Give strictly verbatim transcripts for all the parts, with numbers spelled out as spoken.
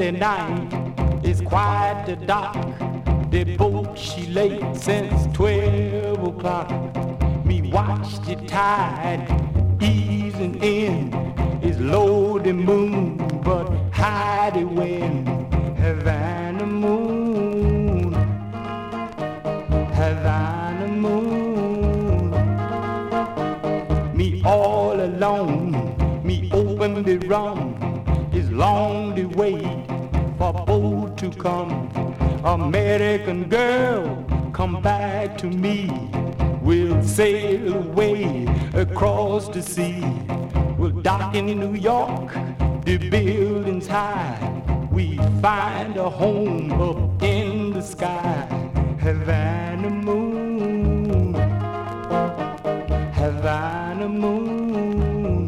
Sunday night is quite the dark. The boat she late since twelve o'clock. Me watch the tide easing in. It's low the moon, but high the wind. Havana moon, Havana moon. Me all alone, me open the rum. It's long the wait for boat to come. American girl, come back to me. We'll sail away across the sea. We'll dock in New York, the buildings high. We find a home up in the sky. Havana moon, Havana moon.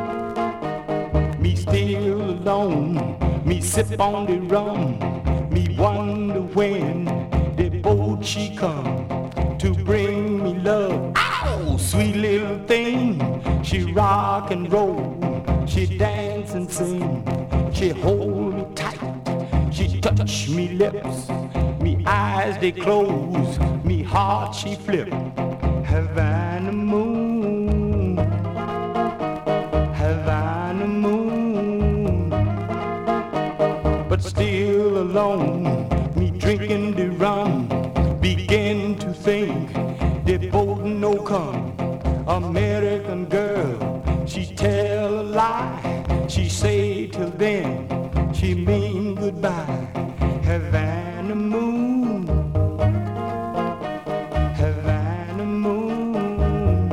Me still alone, me sip on the rum. Me wonder when the boat she come to bring me love. Ow, sweet little thing. She rock and roll, she dance and sing. She hold me tight, she touch me lips. Me eyes they close, me heart she flip. Havana moon, Havana moon. But still alone, me drinking the rum. Begin to think the boat no come. American girl, she tell a lie. She say till then, she mean goodbye. Havana moon, Havana moon.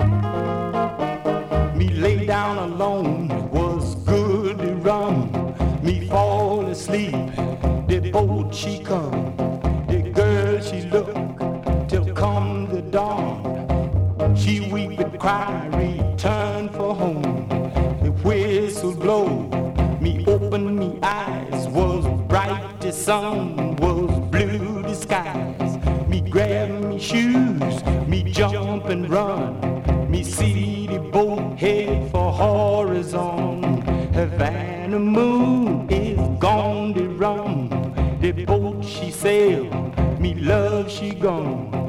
Me lay down alone, was good the rum. Me fall asleep, the boat she come. The girl she look, till come the dawn. She weep and cry, return for home. The whistle blow, me open me eyes. Was bright the sun, was blue the skies. Me grab me shoes, me jump and run. Me see the boat head for horizon. Havana moon is gone the rum. The boat she sailed, me love she gone.